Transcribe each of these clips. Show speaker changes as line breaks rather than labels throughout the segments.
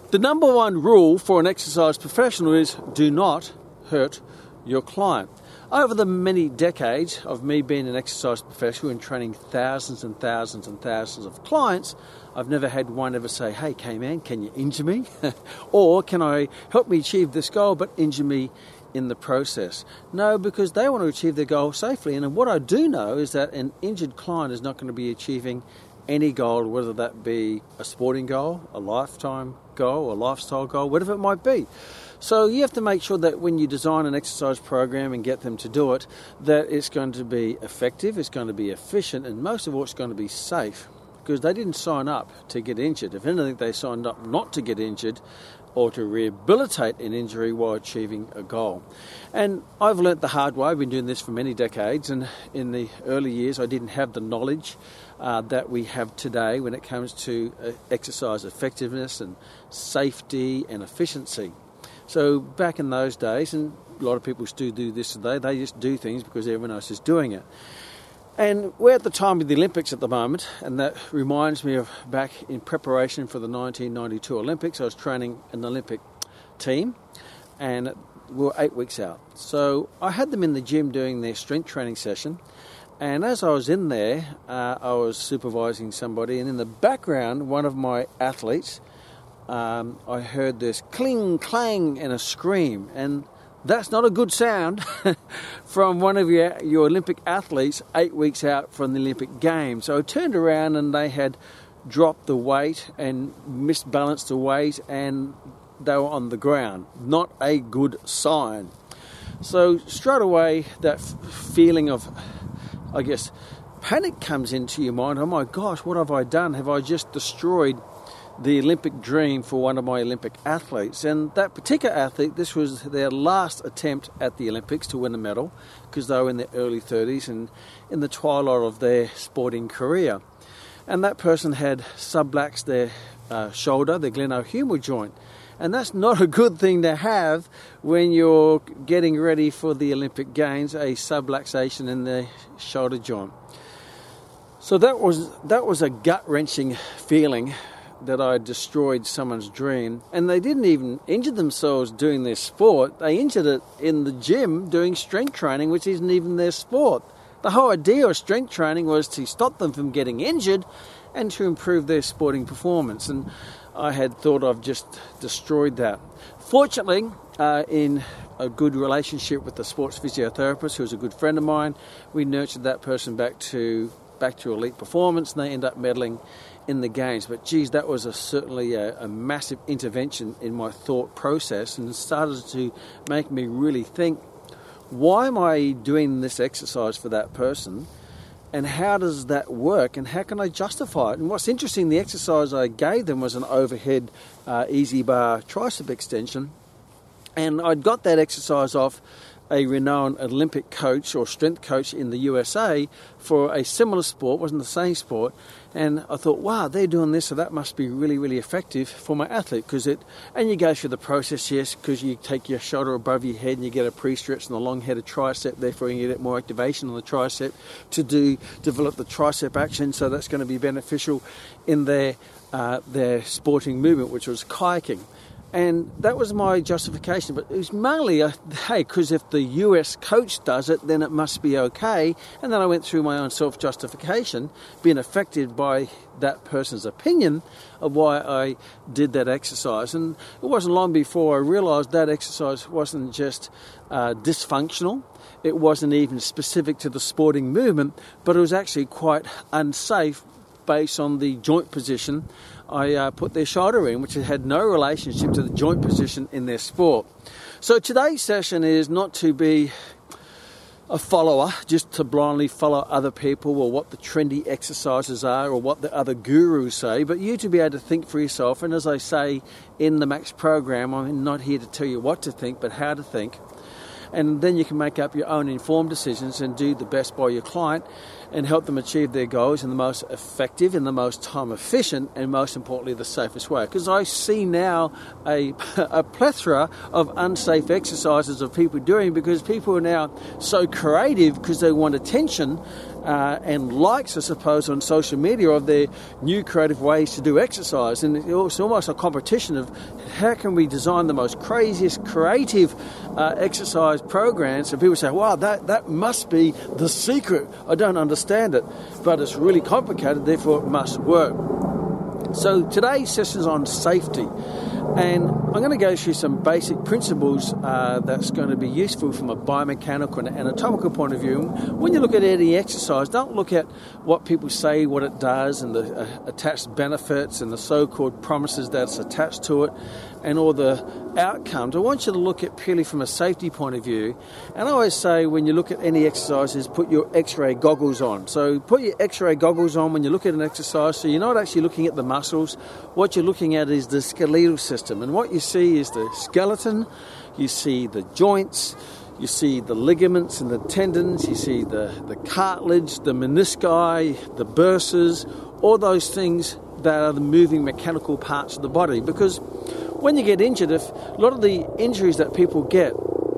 The number one rule for an exercise professional is do not hurt your client. Over the many decades of me being an exercise professional and training thousands and thousands and thousands of clients, I've never had one ever say, hey, K-Man, can you injure me? Or can I help me achieve this goal but injure me in the process? No, because they want to achieve their goal safely. And what I do know is that an injured client is not going to be achieving any goal, whether that be a sporting goal, a lifetime goal, a lifestyle goal, whatever it might be. So you have to make sure that when you design an exercise program and get them to do it, that it's going to be effective, it's going to be efficient, and most of all, it's going to be safe, because they didn't sign up to get injured. If anything, they signed up not to get injured or to rehabilitate an injury while achieving a goal. And I've learnt the hard way. I've been doing this for many decades, and in the early years I didn't have the knowledge that we have today when it comes to exercise effectiveness and safety and efficiency. So back in those days, and a lot of people still do this today, they just do things because everyone else is doing it. And we're at the time of the Olympics at the moment, and that reminds me of back in preparation for the 1992 Olympics. I was training an Olympic team, and we were 8 weeks out. So I had them in the gym doing their strength training session, and as I was in there, I was supervising somebody, and in the background, one of my athletes, I heard this cling, clang, and a scream, and that's not a good sound from one of your Olympic athletes 8 weeks out from the Olympic Games. So I turned around and they had dropped the weight and misbalanced the weight and they were on the ground. Not a good sign. So straight away that feeling of, I guess, panic comes into your mind. Oh my gosh, what have I done? Have I just destroyed the Olympic dream for one of my Olympic athletes? And that particular athlete, this was their last attempt at the Olympics to win a medal, because they were in their early 30s and in the twilight of their sporting career. And that person had subluxed their shoulder, their glenohumeral joint. And that's not a good thing to have when you're getting ready for the Olympic Games, a subluxation in the shoulder joint. So that was a gut-wrenching feeling, that I destroyed someone's dream. And they didn't even injure themselves doing their sport. They injured it in the gym doing strength training, which isn't even their sport. The whole idea of strength training was to stop them from getting injured and to improve their sporting performance. And I had thought I've just destroyed that. Fortunately, in a good relationship with the sports physiotherapist, who was a good friend of mine, we nurtured that person back to elite performance, and they end up medaling in the Games. But geez, that was certainly a massive intervention in my thought process, and started to make me really think, why am I doing this exercise for that person, and how does that work, and how can I justify it? And what's interesting, the exercise I gave them was an overhead easy bar tricep extension, and I'd got that exercise off a renowned Olympic coach or strength coach in the USA for a similar sport, wasn't the same sport, and I thought, wow, they're doing this, so that must be really, really effective for my athlete, and you go through the process, yes, because you take your shoulder above your head and you get a pre-stretch in the long-headed tricep, therefore you get more activation on the tricep to develop the tricep action, so that's going to be beneficial in their sporting movement, which was kayaking. And that was my justification, but it was mainly, hey, because if the US coach does it, then it must be okay. And then I went through my own self-justification, being affected by that person's opinion of why I did that exercise. And it wasn't long before I realised that exercise wasn't just dysfunctional, it wasn't even specific to the sporting movement, but it was actually quite unsafe based on the joint position I put their shoulder in, which had no relationship to the joint position in their sport. So today's session is not to be a follower, just to blindly follow other people or what the trendy exercises are or what the other gurus say, but you to be able to think for yourself. And as I say in the Max program, I'm not here to tell you what to think, but how to think. And then you can make up your own informed decisions and do the best by your client. and help them achieve their goals in the most effective, in the most time efficient, and most importantly the safest way. Because I see now a plethora of unsafe exercises of people doing, because people are now so creative because they want attention and likes, I suppose, on social media of their new creative ways to do exercise. And it's almost a competition of how can we design the most craziest creative exercise programs. And people say, wow, that must be the secret. I don't understand it, but it's really complicated, therefore it must work. So today's session is on safety, and I'm going to go through some basic principles that's going to be useful from a biomechanical and anatomical point of view. When you look at any exercise, don't look at what people say, what it does, and the attached benefits and the so-called promises that's attached to it, and all the outcomes. I want you to look at purely from a safety point of view. And I always say when you look at any exercises, put your x-ray goggles on. So put your x-ray goggles on when you look at an exercise, so you're not actually looking at the muscles. What you're looking at is the skeletal system. And what you see is the skeleton, you see the joints, you see the ligaments and the tendons, you see the cartilage, the menisci, the bursas, all those things that are the moving mechanical parts of the body. Because when you get injured, if a lot of the injuries that people get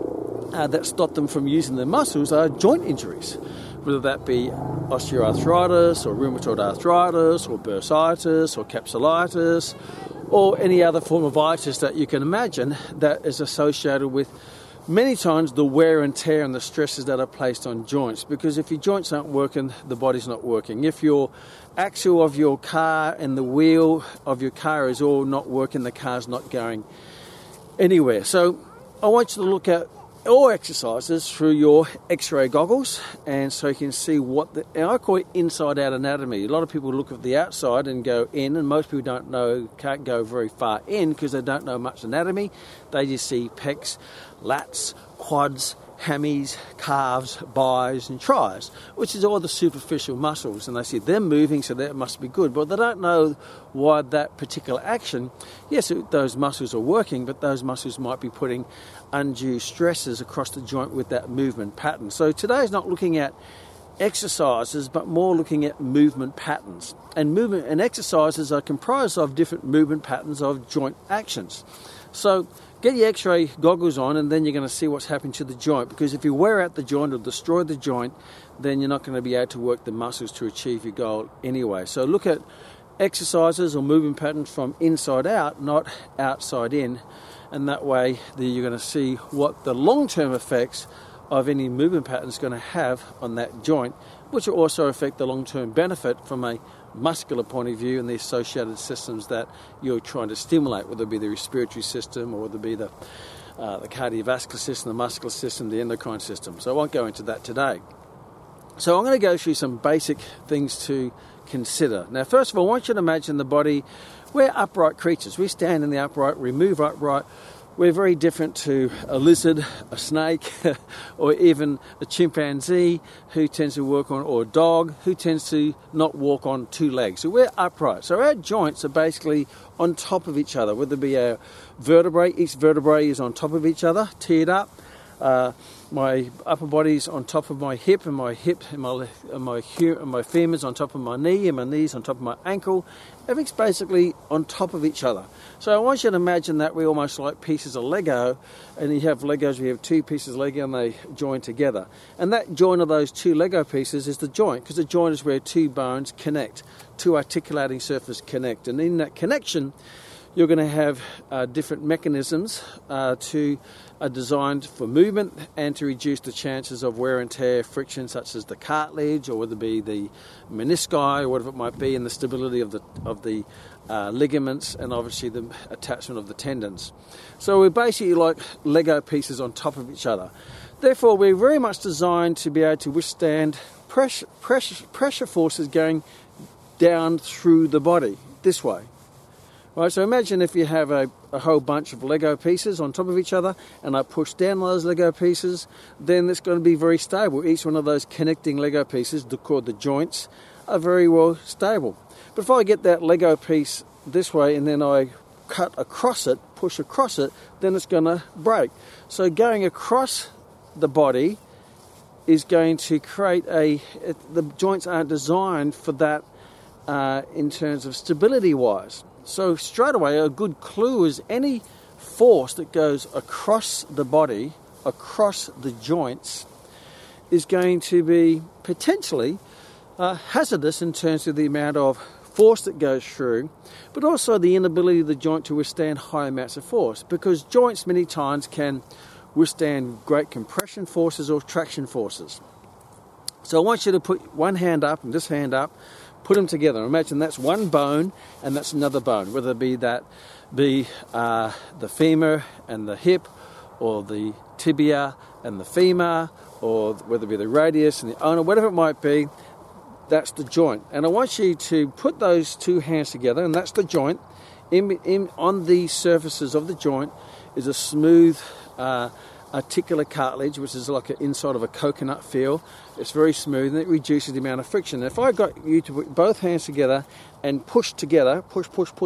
that stop them from using their muscles are joint injuries, whether that be osteoarthritis or rheumatoid arthritis or bursitis or capsulitis or any other form of itis that you can imagine that is associated with many times the wear and tear and the stresses that are placed on joints. Because if your joints aren't working, the body's not working. If your axle of your car and the wheel of your car is all not working, the car's not going anywhere. So I want you to look at all exercises through your x-ray goggles, and so you can see and I call it inside-out anatomy. A lot of people look at the outside and go in, and most people can't go very far in because they don't know much anatomy. They just see pecs, lats, quads, hammies, calves, bis and tris, which is all the superficial muscles, and they see them moving, so that must be good. But they don't know why that particular action, yes, those muscles are working, but those muscles might be putting undue stresses across the joint with that movement pattern. So today is not looking at exercises, but more looking at movement patterns. And movement and exercises are comprised of different movement patterns of joint actions. So get your x-ray goggles on, and then you're going to see what's happening to the joint. Because if you wear out the joint or destroy the joint, then you're not going to be able to work the muscles to achieve your goal anyway. So look at exercises or movement patterns from inside out, not outside in. And that way you're going to see what the long-term effects of any movement pattern is going to have on that joint, which will also affect the long-term benefit from a muscular point of view and the associated systems that you're trying to stimulate, whether it be the respiratory system or whether it be the cardiovascular system, the muscular system, the endocrine system. So I won't go into that today. So I'm going to go through some basic things to consider. Now, first of all, I want you to imagine the body. We're upright creatures. We stand in the upright, we move upright. We're very different to a lizard, a snake, or even a chimpanzee who tends to work on, or a dog who tends to not walk on two legs. So we're upright. So our joints are basically on top of each other, whether it be our vertebrae. Each vertebrae is on top of each other, tiered up. My upper body's on top of my hip, and my femur's on top of my knee, and my knee's on top of my ankle. Everything's basically on top of each other. So I want you to imagine that we're almost like pieces of Lego, and you have Legos, we have two pieces of Lego and they join together. And that join of those two Lego pieces is the joint, because the joint is where two bones connect, two articulating surfaces connect. And in that connection, you're going to have different mechanisms to are designed for movement and to reduce the chances of wear and tear, friction such as the cartilage or whether it be the menisci or whatever it might be, and the stability of the ligaments and obviously the attachment of the tendons. So we're basically like Lego pieces on top of each other. Therefore, we're very much designed to be able to withstand pressure forces going down through the body this way. Right, so imagine if you have a whole bunch of Lego pieces on top of each other and I push down those Lego pieces, then it's going to be very stable. Each one of those connecting Lego pieces, called the joints, are very well stable. But if I get that Lego piece this way and then I cut across it, push across it, then it's going to break. So going across the body is going to create the joints aren't designed for that in terms of stability wise. So straight away, a good clue is any force that goes across the body, across the joints, is going to be potentially hazardous in terms of the amount of force that goes through, but also the inability of the joint to withstand high amounts of force, because joints many times can withstand great compression forces or traction forces. So I want you to put one hand up and this hand up, put them together. Imagine that's one bone and that's another bone, whether it be the femur and the hip, or the tibia and the femur, or whether it be the radius and the ulna, whatever it might be. That's the joint. And I want you to put those two hands together, and that's the joint. On the surfaces of the joint is a smooth articular cartilage, which is like inside of a coconut feel. It's very smooth and it reduces the amount of friction. If I got you to put both hands together and push together, push,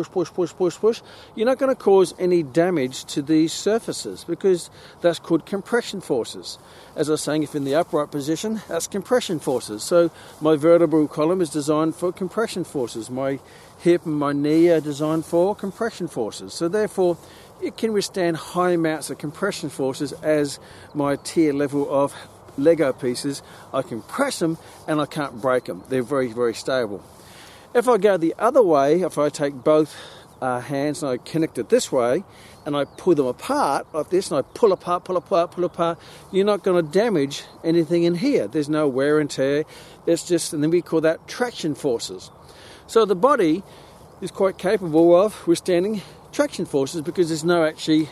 you're not going to cause any damage to these surfaces, because that's called compression forces. As I was saying, if in the upright position, that's compression forces. So my vertebral column is designed for compression forces. My hip and my knee are designed for compression forces. So therefore, it can withstand high amounts of compression forces as my tier level of Lego pieces. I can press them and I can't break them. They're very, very stable. If I go the other way, if I take both hands and I connect it this way and I pull them apart like this, and I pull apart, you're not going to damage anything in here. There's no wear and tear. It's just, and then we call that traction forces. So the body is quite capable of withstanding traction forces because there's no actually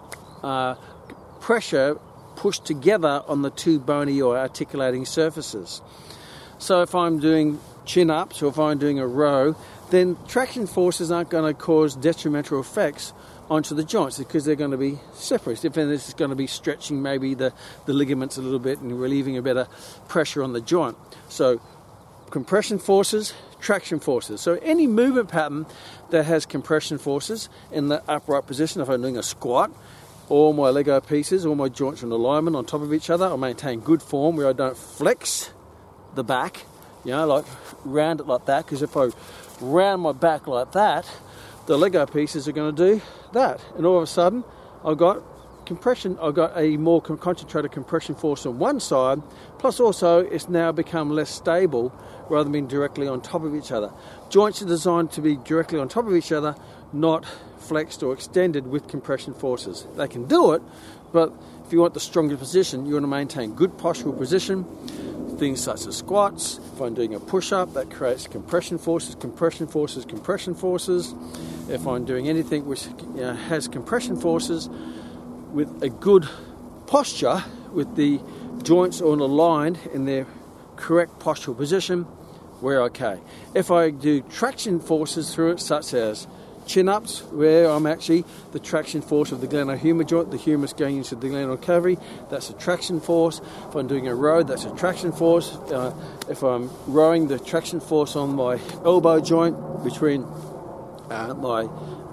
pressure pushed together on the two bony or articulating surfaces. So if I'm doing chin-ups or if I'm doing a row, then traction forces aren't going to cause detrimental effects onto the joints because they're going to be separate. If this is going to be stretching maybe the ligaments a little bit and relieving a bit of pressure on the joint. So compression forces, traction forces. So any movement pattern that has compression forces in the upright position, if I'm doing a squat, all my Lego pieces, all my joints are in alignment on top of each other, I maintain good form where I don't flex the back, like round it like that, because if I round my back like that, the Lego pieces are going to do that. And all of a sudden, I've got compression, I've got a more concentrated compression force on one side, plus also it's now become less stable rather than being directly on top of each other. Joints are designed to be directly on top of each other, not flexed or extended with compression forces. They can do it, but if you want the stronger position, you want to maintain good postural position. Things such as squats, if I'm doing a push-up, that creates compression forces. If I'm doing anything which has compression forces, with a good posture, with the joints all aligned in their correct postural position, we're okay. If I do traction forces through it, such as chin-ups, where I'm actually the traction force of the glenohumeral joint, the humerus going into the glenoid cavity, that's a traction force. If I'm doing a row, that's a traction force. If I'm rowing, the traction force on my elbow joint between my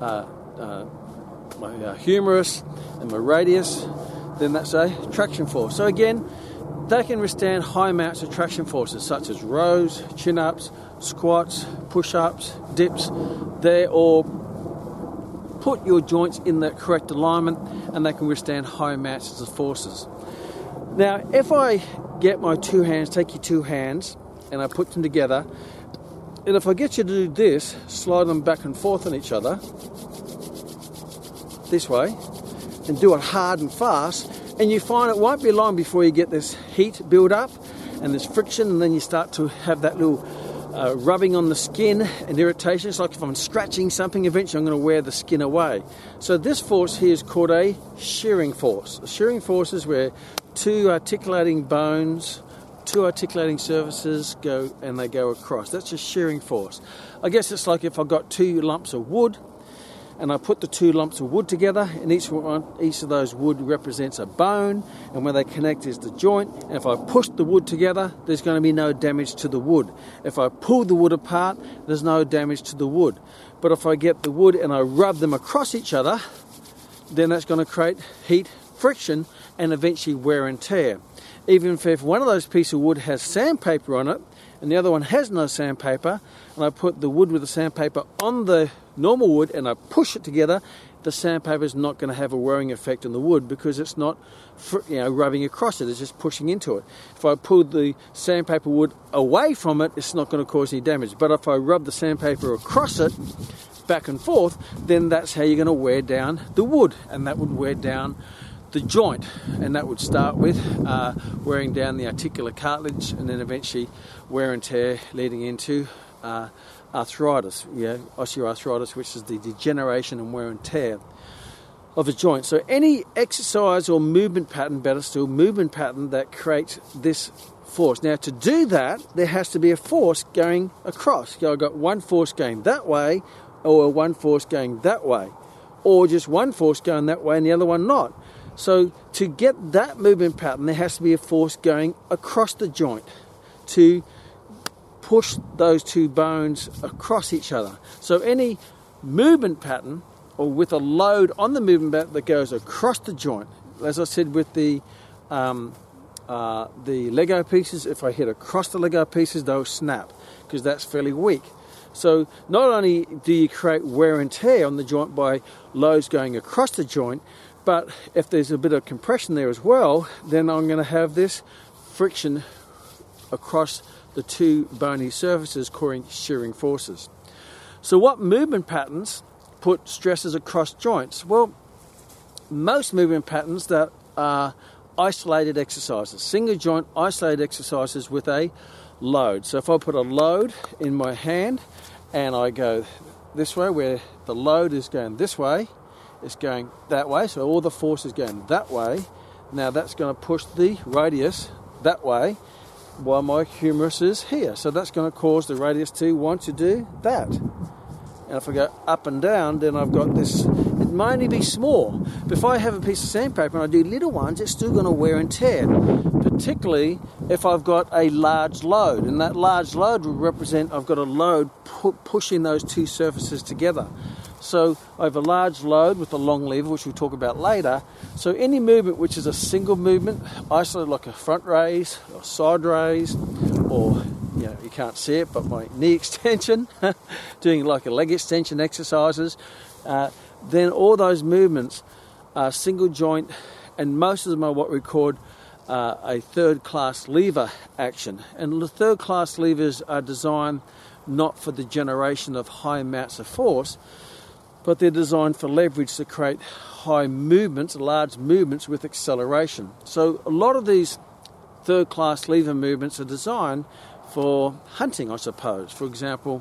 humerus and my radius, then that's a traction force. So again, they can withstand high amounts of traction forces such as rows, chin-ups, squats, push-ups, dips. They all put your joints in the correct alignment and they can withstand high amounts of forces. Now, if I get my two hands, take your two hands, and I put them together, and if I get you to do this, slide them back and forth on each other, this way, and do it hard and fast, and you find it won't be long before you get this heat build up and this friction, and then you start to have that little rubbing on the skin and irritation. It's like if I'm scratching something, eventually I'm going to wear the skin away. So this force here is called a shearing force. A shearing force is where two articulating bones, two articulating surfaces go across. That's a shearing force. I guess it's like if I've got two lumps of wood and I put the two lumps of wood together, and each of those wood represents a bone, and where they connect is the joint. And if I push the wood together, there's going to be no damage to the wood. If I pull the wood apart, there's no damage to the wood. But if I get the wood and I rub them across each other, then that's going to create heat friction and eventually wear and tear. Even if one of those pieces of wood has sandpaper on it and the other one has no sandpaper, and I put the wood with the sandpaper on the normal wood and I push it together, the sandpaper is not going to have a wearing effect on the wood because it's not rubbing across it, it's just pushing into it. If I pull the sandpaper wood away from it, it's not going to cause any damage. But if I rub the sandpaper across it, back and forth, then that's how you're going to wear down the wood, and that would wear down the joint, and that would start with wearing down the articular cartilage and then eventually wear and tear leading into arthritis, osteoarthritis, which is the degeneration and wear and tear of a joint. So any exercise or movement pattern, better still, movement pattern that creates this force. Now to do that, there has to be a force going across. I've got one force going that way, or one force going that way, or just one force going that way and the other one not. So to get that movement pattern, there has to be a force going across the joint to push those two bones across each other. So any movement pattern, or with a load on the movement pattern that goes across the joint, as I said with the Lego pieces, if I hit across the Lego pieces, they'll snap because that's fairly weak. So not only do you create wear and tear on the joint by loads going across the joint, but if there's a bit of compression there as well, then I'm going to have this friction across the two bony surfaces causing shearing forces. So what movement patterns put stresses across joints? Well, most movement patterns that are isolated exercises, single joint isolated exercises with a load. So if I put a load in my hand and I go this way, where the load is going this way, it's going that way, so all the force is going that way. Now that's going to push the radius that way while my humerus is here. So that's going to cause the radius to want to do that. And if I go up and down, then I've got this. It might only be small, but if I have a piece of sandpaper and I do little ones, it's still going to wear and tear, particularly if I've got a large load. And that large load will represent I've got a load pushing those two surfaces together. So I have a large load with a long lever, which we'll talk about later. So any movement which is a single movement, isolated, like a front raise or side raise, or you can't see it, but my knee extension, doing like a leg extension exercises, then all those movements are single joint, and most of them are what we call a third class lever action. And the third class levers are designed not for the generation of high amounts of force, but they're designed for leverage to create high movements, large movements with acceleration. So a lot of these third class lever movements are designed for hunting, I suppose. For example,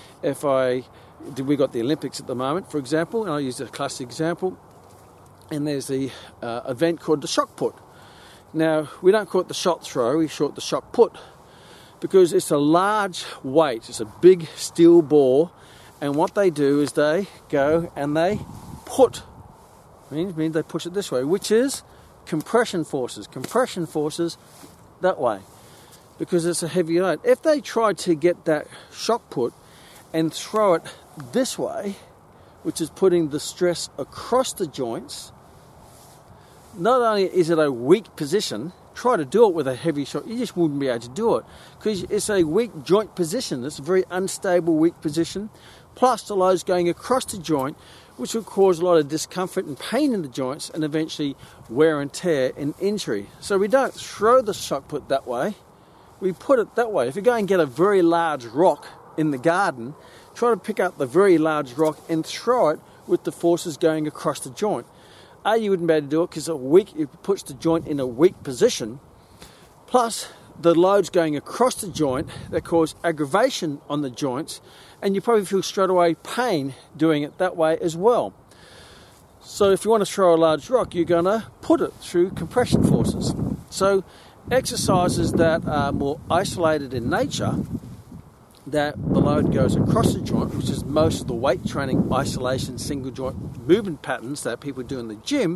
we got the Olympics at the moment, for example, and I use a classic example, and there's the event called the shock put. Now, we don't call it the shot throw, we call it the shock put, because it's a large weight, it's a big steel ball, and what they do is they go and they put, means they push it this way, which is compression forces that way, because it's a heavy load. If they try to get that shock put and throw it this way, which is putting the stress across the joints, not only is it a weak position, try to do it with a heavy shot, you just wouldn't be able to do it, because it's a weak joint position. It's a very unstable, weak position, plus the load's going across the joint, which will cause a lot of discomfort and pain in the joints, and eventually wear and tear and injury. So we don't throw the shock put that way, we put it that way. If you go and get a very large rock in the garden, try to pick up the very large rock and throw it with the forces going across the joint. You wouldn't be able to do it because it puts the joint in a weak position, plus the loads going across the joint that cause aggravation on the joints, and you probably feel straight away pain doing it that way as well. So if you want to throw a large rock, you're going to put it through compression forces. So exercises that are more isolated in nature, that the load goes across the joint, which is most of the weight training isolation single joint movement patterns that people do in the gym,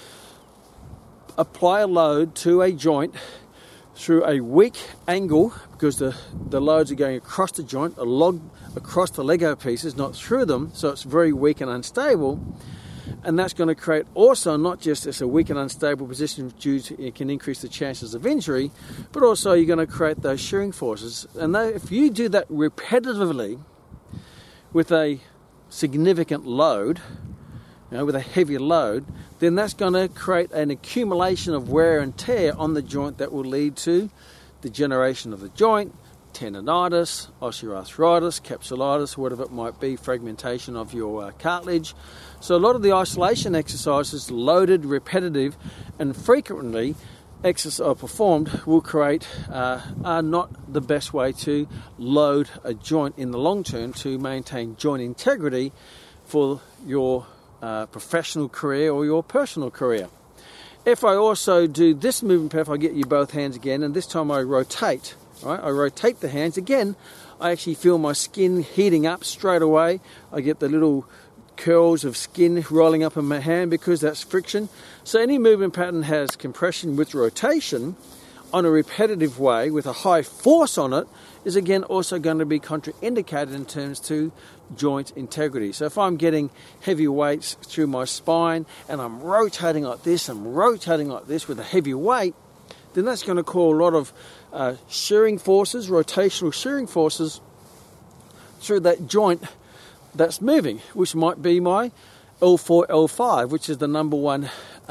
apply a load to a joint through a weak angle, because the loads are going across the joint, across the Lego pieces, not through them, so it's very weak and unstable. And that's going to create also not just as a weak and unstable position due to it can increase the chances of injury, but also you're going to create those shearing forces. And if you do that repetitively with a significant load, with a heavy load, then that's going to create an accumulation of wear and tear on the joint that will lead to degeneration of the joint, tendonitis, osteoarthritis, capsulitis, whatever it might be, fragmentation of your cartilage. So a lot of the isolation exercises, loaded, repetitive, and frequently performed, will create are not the best way to load a joint in the long term to maintain joint integrity for your professional career or your personal career. If I also do this movement pattern, if I get you both hands again, and this time I rotate, right? I rotate the hands again. I actually feel my skin heating up straight away. I get the little curls of skin rolling up in my hand because that's friction. So any movement pattern has compression with rotation on a repetitive way with a high force on it is again also going to be contraindicated in terms to joint integrity. So if I'm getting heavy weights through my spine and I'm rotating like this with a heavy weight, then that's going to cause a lot of shearing forces, rotational shearing forces through that joint that's moving, which might be my L4, L5, which is the number one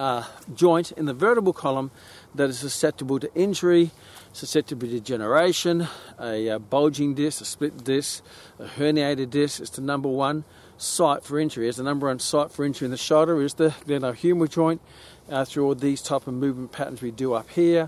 joint in the vertebral column that is susceptible to injury, susceptible to degeneration, a bulging disc, a split disc, a herniated disc. It's the number one site for injury. It's the number one site for injury in the shoulder is the glenohumeral joint through all these type of movement patterns we do up here,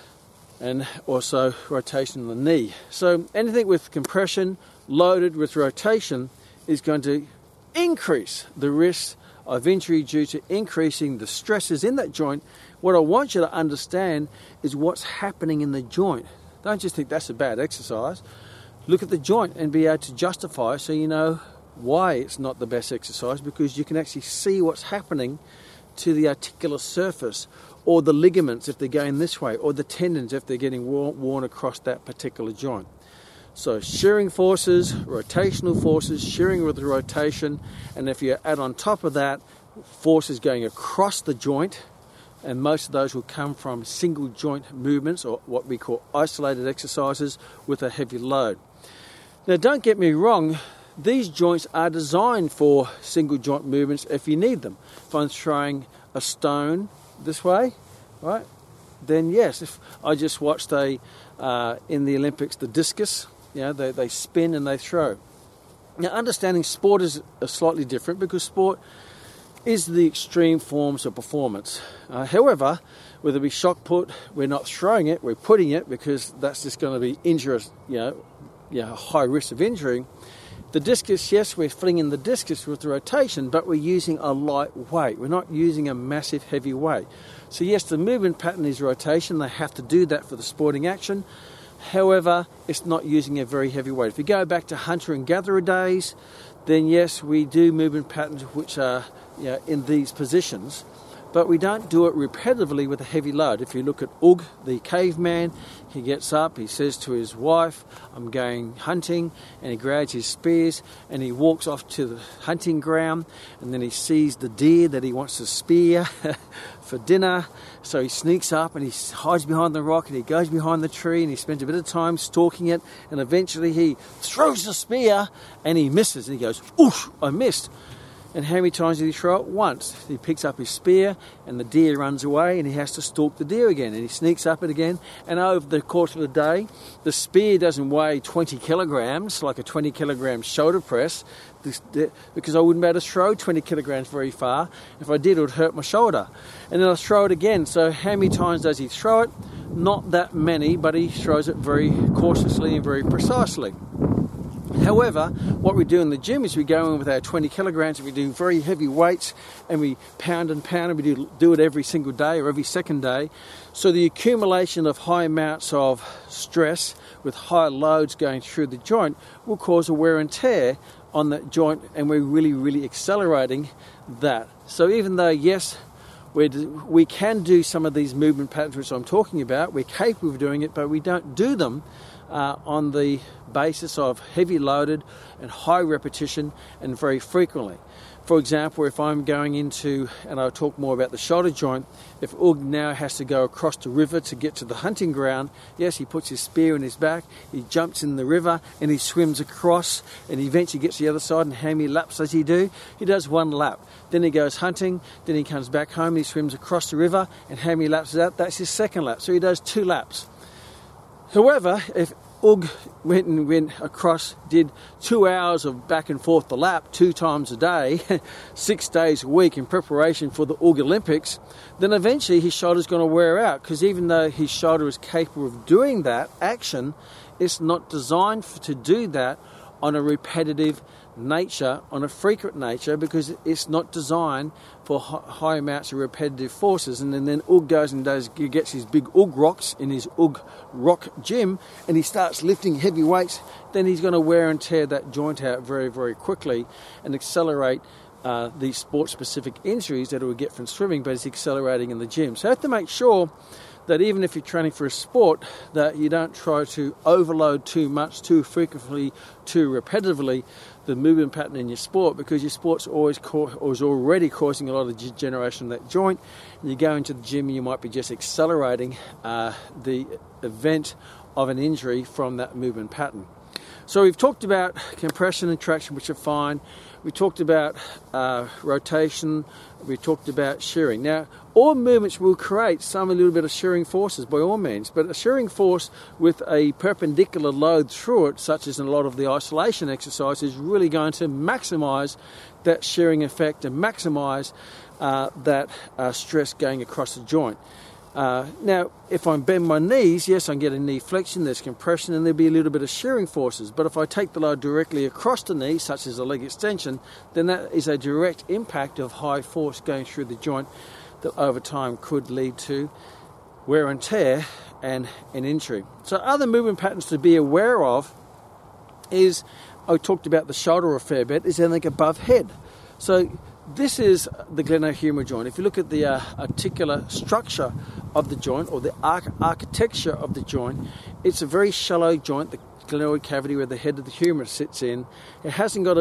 and also rotation in the knee. So anything with compression loaded with rotation is going to increase the risk of injury due to increasing the stresses in that joint. What I want you to understand is what's happening in the joint. Don't just think that's a bad exercise. Look at the joint and be able to justify so you know why it's not the best exercise, because you can actually see what's happening to the articular surface, or the ligaments if they're going this way, or the tendons if they're getting worn across that particular joint. So shearing forces, rotational forces, shearing with the rotation, and if you add on top of that forces going across the joint, and most of those will come from single joint movements, or what we call isolated exercises with a heavy load. Now don't get me wrong, these joints are designed for single joint movements if you need them. If I'm throwing a stone this way, right, then yes, if I just watched in the Olympics the discus, they spin and they throw. Now understanding sport is slightly different because sport is the extreme forms of performance. However, whether we shot put, we're not throwing it, we're putting it because that's just going to be injurious, high risk of injury. The discus, yes, we're flinging the discus with the rotation, but we're using a light weight. We're not using a massive heavy weight. So yes, the movement pattern is rotation. They have to do that for the sporting action. However, it's not using a very heavy weight. If you go back to hunter and gatherer days, then yes, we do movement patterns which are in these positions, but we don't do it repetitively with a heavy load. If you look at Ugg, the caveman, he gets up, he says to his wife, I'm going hunting, and he grabs his spears and he walks off to the hunting ground, and then he sees the deer that he wants to spear for dinner. So he sneaks up and he hides behind the rock and he goes behind the tree and he spends a bit of time stalking it, and eventually he throws the spear and he misses, and he goes, oof, I missed. And how many times did he throw it? Once. He picks up his spear and the deer runs away and he has to stalk the deer again, and he sneaks up it again, and over the course of the day the spear doesn't weigh 20 kilograms like a 20 kilogram shoulder press, because I wouldn't be able to throw 20 kilograms very far. If I did, it would hurt my shoulder. And then I throw it again. So how many times does he throw it? Not that many, but he throws it very cautiously and very precisely. However, what we do in the gym is we go in with our 20 kilograms and we do very heavy weights and we pound and pound, and we do it every single day or every second day. So the accumulation of high amounts of stress with high loads going through the joint will cause a wear and tear on that joint, and we're really, really accelerating that. So even though, yes, we can do some of these movement patterns which I'm talking about, we're capable of doing it, but we don't do them on the basis of heavy loaded and high repetition and very frequently. For example, if I'm going into, and I'll talk more about the shoulder joint, if Ugg now has to go across the river to get to the hunting ground, yes, he puts his spear in his back, he jumps in the river and he swims across, and he eventually gets to the other side. And how many laps does he do? He does 1 lap. Then he goes hunting, then he comes back home and he swims across the river, and how many laps is that? That's his 2nd lap. So he does 2 laps. However, if Ugg went across, did 2 hours of back and forth the lap 2 times a day, 6 days a week in preparation for the Ugg Olympics, then eventually his shoulder's going to wear out, because even though his shoulder is capable of doing that action, it's not designed to do that on a repetitive nature, on a frequent nature, because it's not designed for high amounts of repetitive forces. And then Ugg goes and gets his big Ugg rocks in his Ugg rock gym, and he starts lifting heavy weights. Then he's going to wear and tear that joint out very, very quickly and accelerate the sport-specific injuries that he would get from swimming, but it's accelerating in the gym. So you have to make sure that even if you're training for a sport, that you don't try to overload too much, too frequently, too repetitively the movement pattern in your sport, because your sport's is already causing a lot of degeneration of that joint. And you go into the gym and you might be just accelerating the event of an injury from that movement pattern. So we've talked about compression and traction, which are fine. We talked about rotation. We talked about shearing. Now, all movements will create a little bit of shearing forces by all means, but a shearing force with a perpendicular load through it, such as in a lot of the isolation exercise, is really going to maximize that shearing effect and maximize that stress going across the joint. Now, if I bend my knees, yes, I get a knee flexion, there's compression, and there'll be a little bit of shearing forces. But if I take the load directly across the knee, such as a leg extension, then that is a direct impact of high force going through the joint that over time could lead to wear and tear and an injury. So other movement patterns to be aware of is, I talked about the shoulder a fair bit, is anything above head. So this is the glenohumeral joint. If you look at the articular structure of the joint, or the architecture of the joint, it's a very shallow joint, the glenoid cavity where the head of the humerus sits in. It's not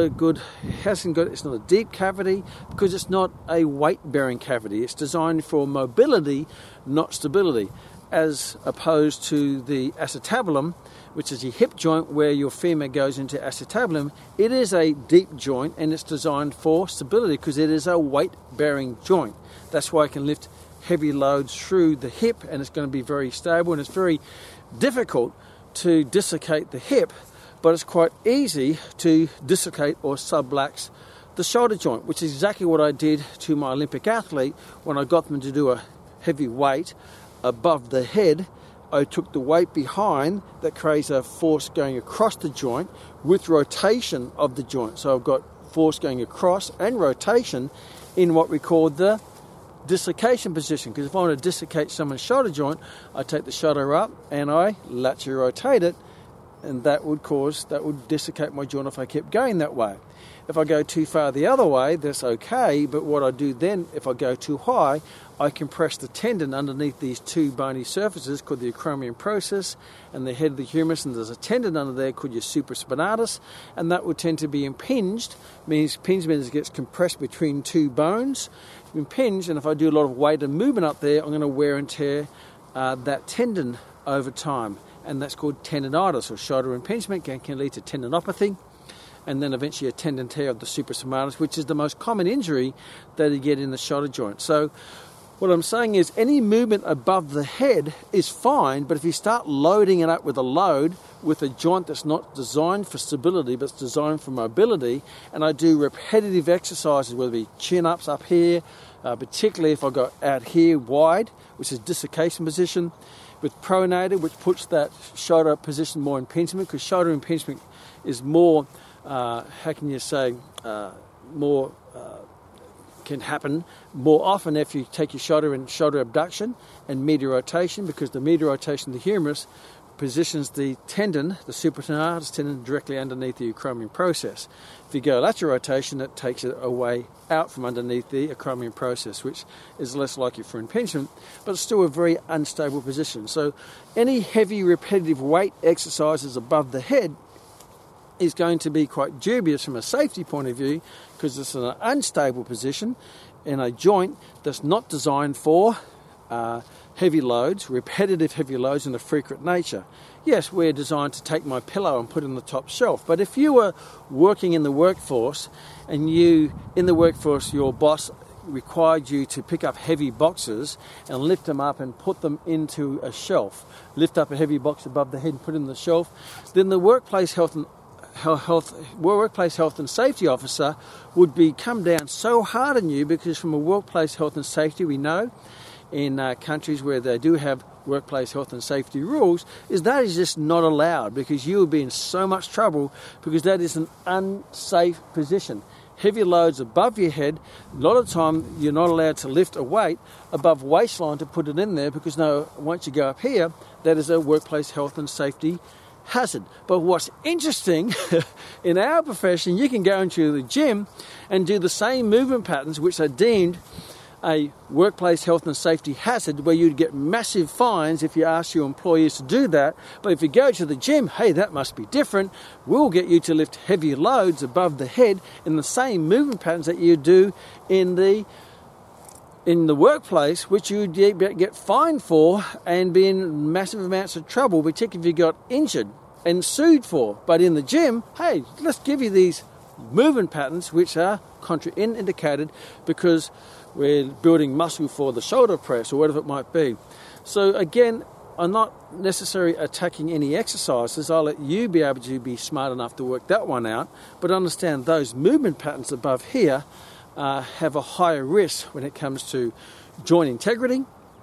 a deep cavity because it's not a weight-bearing cavity. It's designed for mobility, not stability, as opposed to the acetabulum, which is your hip joint where your femur goes into acetabulum. It is a deep joint and it's designed for stability because it is a weight-bearing joint. That's why it can lift heavy loads through the hip, and it's going to be very stable, and it's very difficult to dislocate the hip, but it's quite easy to dislocate or sublux the shoulder joint, which is exactly what I did to my Olympic athlete when I got them to do a heavy weight above the head. I took the weight behind that creates a force going across the joint with rotation of the joint. So I've got force going across and rotation in what we call the dislocation position, because if I want to dislocate someone's shoulder joint, I take the shoulder up and I laterally rotate it, and that would dislocate my joint if I kept going that way. If I go too far the other way, that's okay, but what I do then, if I go too high, I compress the tendon underneath these two bony surfaces called the acromion process and the head of the humerus, and there's a tendon under there called your supraspinatus, and that would tend to be impinged. Impingement means it gets compressed between two bones, impinged, and if I do a lot of weight and movement up there, I'm going to wear and tear that tendon over time, and that's called tendinitis, or shoulder impingement can lead to tendinopathy, and then eventually a tendon tear of the supraspinatus, which is the most common injury that you get in the shoulder joint. So what I'm saying is any movement above the head is fine, but if you start loading it up with a load with a joint that's not designed for stability but it's designed for mobility, and I do repetitive exercises, whether it be chin-ups up here, particularly if I go out here wide, which is dislocation position, with pronated, which puts that shoulder position more impingement, because shoulder impingement is more, can happen more often if you take your shoulder in shoulder abduction and medial rotation, because the medial rotation of the humerus positions the tendon, the supraspinatus tendon, directly underneath the acromion process. If you go lateral rotation, it takes it away out from underneath the acromion process, which is less likely for impingement, but it's still a very unstable position. So any heavy repetitive weight exercises above the head is going to be quite dubious from a safety point of view, because it's in an unstable position in a joint that's not designed for heavy loads, repetitive heavy loads in a frequent nature. Yes, we're designed to take my pillow and put it on the top shelf, but if you were working in the workforce and your boss required you to pick up heavy boxes and lift them up and put them into a shelf, lift up a heavy box above the head and put it in the shelf, then the workplace health and safety officer would come down so hard on you, because from a workplace health and safety, we know in countries where they do have workplace health and safety rules, that is just not allowed, because you will be in so much trouble, because that is an unsafe position. Heavy loads above your head, a lot of the time you're not allowed to lift a weight above waistline to put it in there, because once you go up here, that is a workplace health and safety hazard. But what's interesting, in our profession, you can go into the gym and do the same movement patterns which are deemed a workplace health and safety hazard, where you'd get massive fines if you ask your employees to do that. But if you go to the gym, hey, that must be different. We'll get you to lift heavy loads above the head in the same movement patterns that you do in the workplace, which you get fined for and be in massive amounts of trouble, particularly if you got injured and sued for. But in the gym, hey, let's give you these movement patterns which are contraindicated, because we're building muscle for the shoulder press or whatever it might be. So again, I'm not necessarily attacking any exercises. I'll let you be able to be smart enough to work that one out, but understand those movement patterns above here have a higher risk when it comes to joint integrity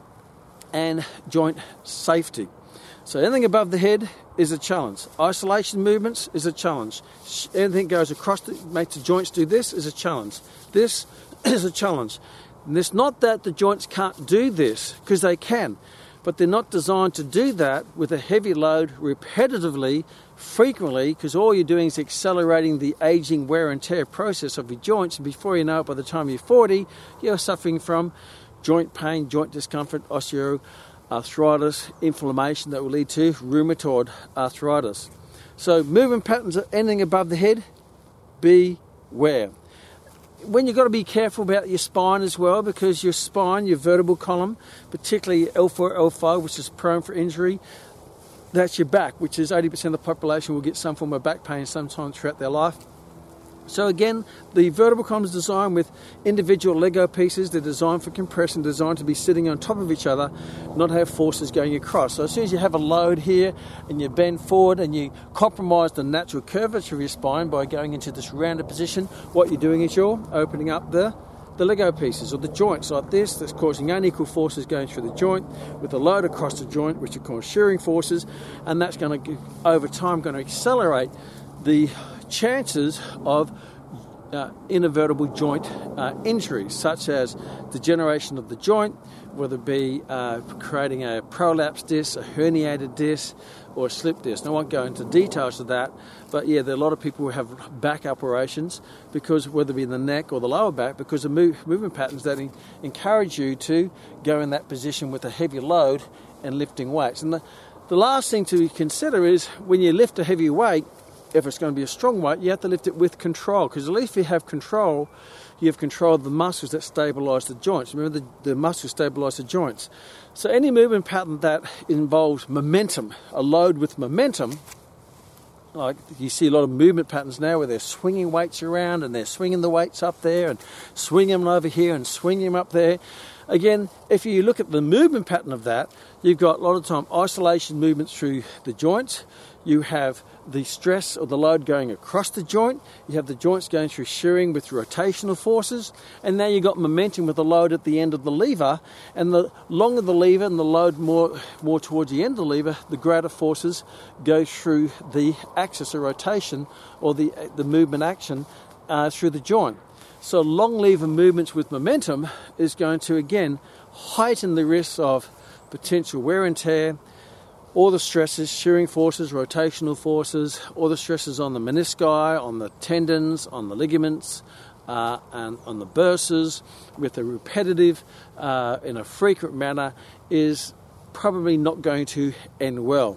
and joint safety. So anything above the head is a challenge. Isolation movements is a challenge. Anything goes across makes the joints do this is a challenge. This is a challenge. And it's not that the joints can't do this, because they can, but they're not designed to do that with a heavy load repetitively, frequently, because all you're doing is accelerating the aging wear and tear process of your joints, and before you know it, by the time you're 40, you're suffering from joint pain, joint discomfort, osteoarthritis, inflammation that will lead to rheumatoid arthritis. So movement patterns are anything above the head, beware. When you've got to be careful about your spine as well, because your spine, your vertebral column, particularly L4, L5, which is prone for injury, that's your back, which is 80% of the population will get some form of back pain sometime throughout their life. So again, the vertebral column is designed with individual Lego pieces. They're designed for compression, designed to be sitting on top of each other, not have forces going across. So as soon as you have a load here and you bend forward and you compromise the natural curvature of your spine by going into this rounded position, what you're doing is you're opening up the Lego pieces or the joints like this. That's causing unequal forces going through the joint with a load across the joint, which are called shearing forces, and that's going to, over time, going to accelerate the chances of intervertebral joint injuries, such as degeneration of the joint, whether it be creating a prolapse disc, a herniated disc, or a slip disc. I won't go into details of that, but yeah, there are a lot of people who have back operations, because whether it be the neck or the lower back, because of movement patterns that encourage you to go in that position with a heavy load and lifting weights. And the last thing to consider is when you lift a heavy weight, if it's going to be a strong weight, you have to lift it with control, because at least if you have control, you have control of the muscles that stabilise the joints. Remember, the muscles stabilise the joints. So any movement pattern that involves momentum, a load with momentum, like you see a lot of movement patterns now where they're swinging weights around and they're swinging the weights up there and swinging them over here and swinging them up there. Again, if you look at the movement pattern of that, you've got a lot of time isolation movements through the joints. You have the stress or the load going across the joint. You have the joints going through shearing with rotational forces. And now you've got momentum with the load at the end of the lever. And the longer the lever and the load more towards the end of the lever, the greater forces go through the axis of rotation or the movement action through the joint. So long lever movements with momentum is going to, again, heighten the risk of potential wear and tear, all the stresses, shearing forces, rotational forces, all the stresses on the menisci, on the tendons, on the ligaments, and on the bursas, with a repetitive, in a frequent manner, is probably not going to end well.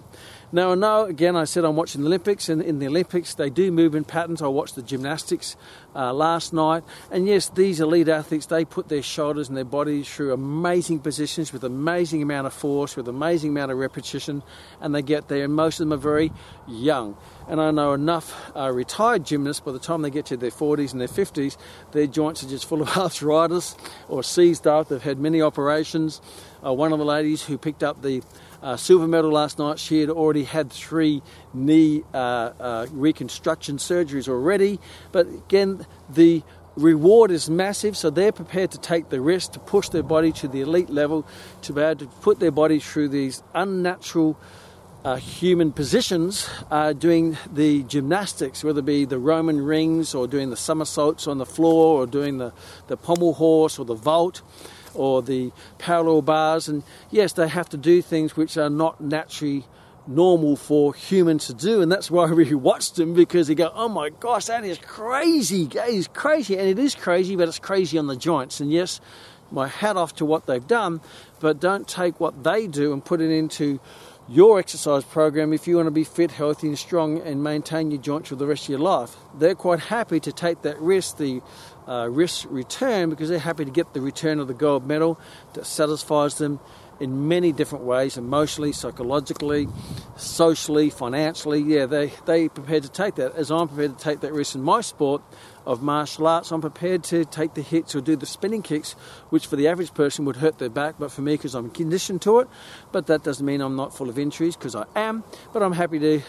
Now I know, again, I said I'm watching the Olympics, and in the Olympics they do movement patterns. I watched the gymnastics last night, and yes, these elite athletes, they put their shoulders and their bodies through amazing positions with amazing amount of force, with amazing amount of repetition, and they get there, and most of them are very young. And I know enough retired gymnasts, by the time they get to their 40s and their 50s, their joints are just full of arthritis or seized up. They've had many operations. One of the ladies who picked up the silver medal last night, she had already had 3 knee reconstruction surgeries already. But again, the reward is massive, so they're prepared to take the risk to push their body to the elite level, to be able to put their body through these unnatural human positions, doing the gymnastics, whether it be the Roman rings or doing the somersaults on the floor or doing the pommel horse or the vault or the parallel bars. And yes, they have to do things which are not naturally normal for humans to do, and that's why we watch them, because they go, oh my gosh, that is crazy, that is crazy. And it is crazy, but it's crazy on the joints. And yes, my hat off to what they've done, but don't take what they do and put it into your exercise program if you want to be fit, healthy and strong and maintain your joints for the rest of your life. They're quite happy to take that risk, the risk return, because they're happy to get the return of the gold medal that satisfies them in many different ways, emotionally, psychologically, socially, financially. Yeah, they prepared to take that, as I'm prepared to take that risk in my sport of martial arts. I'm prepared to take the hits or do the spinning kicks, which for the average person would hurt their back, but for me, because I'm conditioned to it. But that doesn't mean I'm not full of injuries, because I am. But I'm happy to,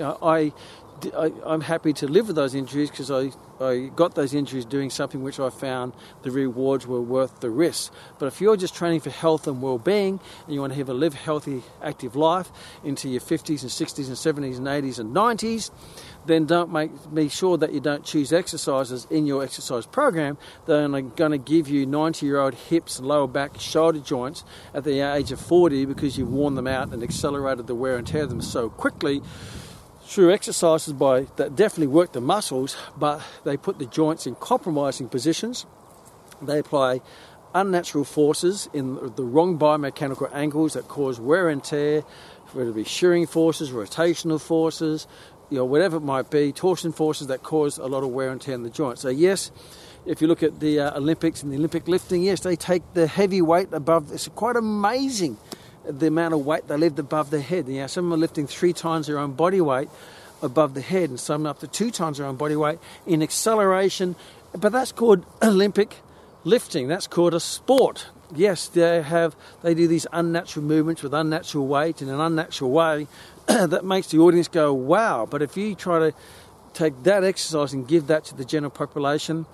I'm happy to live with those injuries, because I got those injuries doing something which I found the rewards were worth the risk. But if you're just training for health and well-being, and you want to have a live healthy, active life into your 50s and 60s and 70s and 80s and 90s, then be sure that you don't choose exercises in your exercise program that are going to give you 90-year-old hips, lower back, shoulder joints at the age of 40, because you've worn them out and accelerated the wear and tear of them so quickly through exercises that definitely work the muscles, but they put the joints in compromising positions. They apply unnatural forces in the wrong biomechanical angles that cause wear and tear, whether it be shearing forces, rotational forces, whatever it might be, torsion forces that cause a lot of wear and tear in the joint. So yes, if you look at the Olympics and the Olympic lifting, yes, they take the heavy weight above. It's quite amazing the amount of weight they lift above their head. Some are lifting 3 times their own body weight above the head, and some up to 2 times their own body weight in acceleration. But that's called Olympic lifting. That's called a sport. Yes, they do these unnatural movements with unnatural weight in an unnatural way that makes the audience go, wow. But if you try to take that exercise and give that to the general population,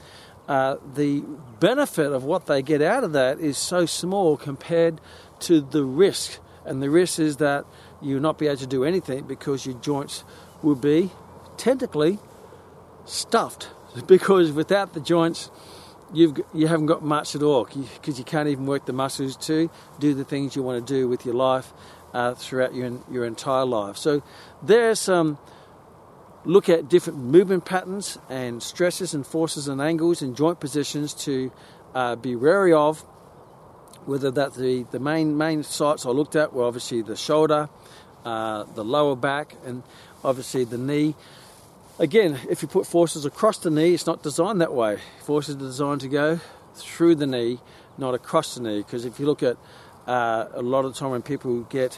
the benefit of what they get out of that is so small compared to the risk. And the risk is that you'll not be able to do anything, because your joints will be technically stuffed, because without the joints you haven't got much at all, because you can't even work the muscles to do the things you want to do with your life throughout your entire life. So there's some look at different movement patterns and stresses and forces and angles and joint positions to be wary of, whether that the main sites I looked at were obviously the shoulder, the lower back, and obviously the knee. Again, if you put forces across the knee, it's not designed that way. Forces are designed to go through the knee, not across the knee. Because if you look at a lot of the time when people get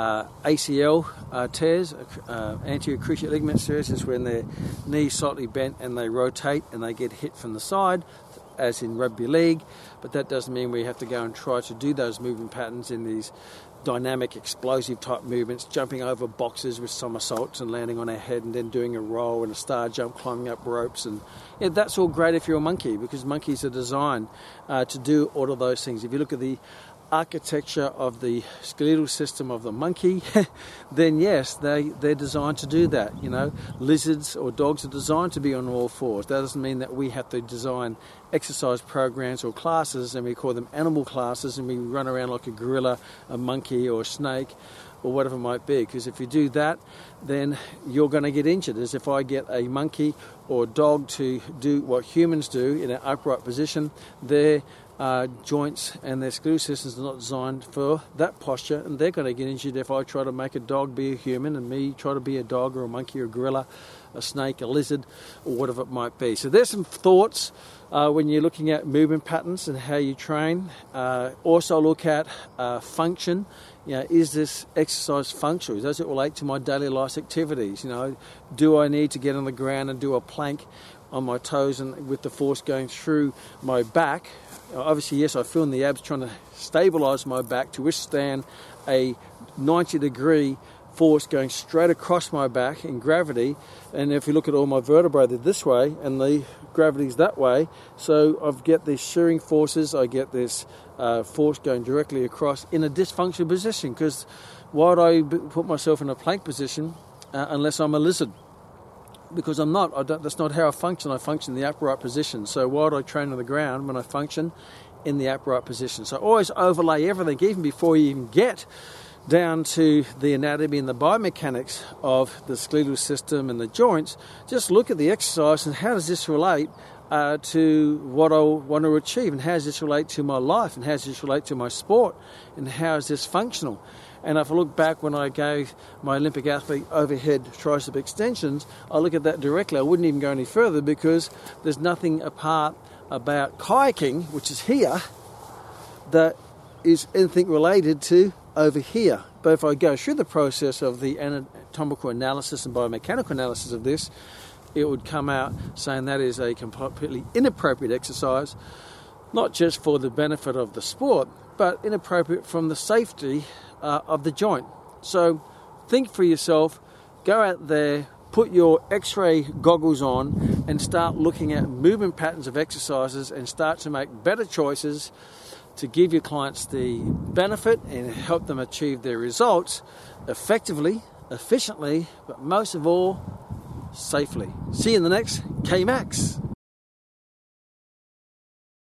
ACL tears, anterior cruciate ligament tears, is when their knee's slightly bent and they rotate and they get hit from the side, as in rugby league. But that doesn't mean we have to go and try to do those movement patterns in these dynamic, explosive type movements, jumping over boxes with somersaults and landing on our head and then doing a roll and a star jump, climbing up ropes. And that's all great if you're a monkey, because monkeys are designed to do all of those things. If you look at the architecture of the skeletal system of the monkey, then yes, they're designed to do that. Lizards or dogs are designed to be on all fours. That doesn't mean that we have to design exercise programs or classes and we call them animal classes and we run around like a gorilla, a monkey or a snake or whatever it might be, because if you do that, then you're going to get injured. As if I get a monkey or a dog to do what humans do in an upright position, their joints and their skeletal systems are not designed for that posture, and they're going to get injured if I try to make a dog be a human and me try to be a dog or a monkey or a gorilla, a snake, a lizard, or whatever it might be. So there's some thoughts when you're looking at movement patterns and how you train. Also look at function. Is this exercise functional? Does it relate to my daily life activities? Do I need to get on the ground and do a plank on my toes and with the force going through my back? Obviously, yes, I feel in the abs trying to stabilise my back to withstand a 90-degree force going straight across my back in gravity. And if you look at all my vertebrae, they're this way and the gravity's that way. So I get these shearing forces, I get this force going directly across in a dysfunctional position, because why would I put myself in a plank position unless I'm a lizard? Because I'm not. That's not how I function. I function in the upright position. So why would I train on the ground when I function in the upright position? So always overlay everything, even before you even get down to the anatomy and the biomechanics of the skeletal system and the joints. Just look at the exercise and how does this relate to what I want to achieve, and how does this relate to my life, and how does this relate to my sport, and how is this functional? And if I look back when I gave my Olympic athlete overhead tricep extensions, I look at that directly. I wouldn't even go any further, because there's nothing apart about kayaking, which is here, that is anything related to over here. But if I go through the process of the anatomical analysis and biomechanical analysis of this, it would come out saying that is a completely inappropriate exercise, not just for the benefit of the sport, but inappropriate from the safety of the joint. So think for yourself, go out there, put your x-ray goggles on and start looking at movement patterns of exercises and start to make better choices to give your clients the benefit and help them achieve their results effectively, efficiently, but most of all, safely. See you in the next K-Max.